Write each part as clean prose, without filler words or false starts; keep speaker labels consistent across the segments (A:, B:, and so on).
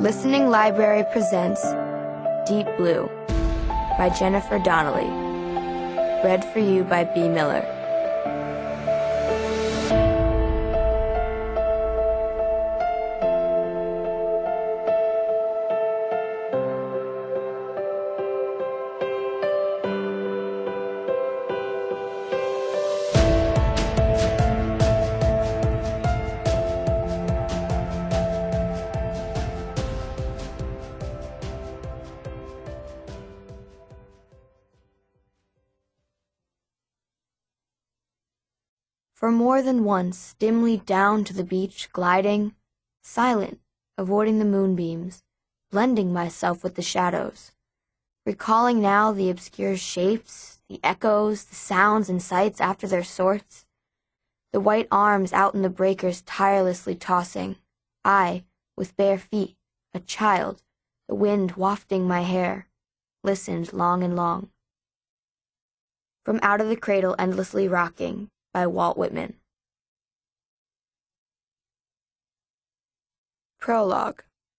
A: Listening Library presents Deep Blue by Jennifer Donnelly. Read for you by B. Miller. For more than once, dimly down to the beach, gliding, silent, avoiding the moonbeams, blending myself with the shadows, recalling now the obscure shapes, the echoes, the sounds and sights after their sorts, the white arms out in the breakers tirelessly tossing, I, with bare feet, a child, the wind wafting my hair, listened long and long. From Out of the Cradle Endlessly Rocking, by Walt Whitman. Prologue.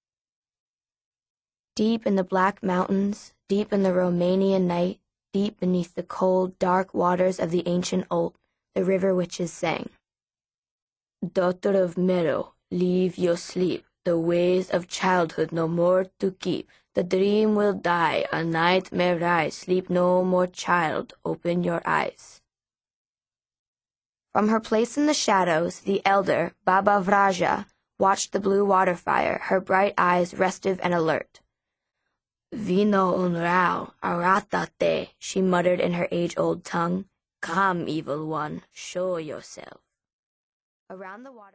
A: Deep in the Black Mountains, deep in the Romanian night, deep beneath the cold, dark waters of the ancient Olt, the river witches sang. Daughter of Meadow, leave your sleep, the ways of childhood no more to keep. The dream will die, a nightmare rise, sleep no more, child, open your eyes. From her place in the shadows, the elder, Baba Vraja, watched the blue water fire, her bright eyes restive and alert. Vino unrao, aratate, she muttered in her age-old tongue. Come, evil one, show yourself. Around the water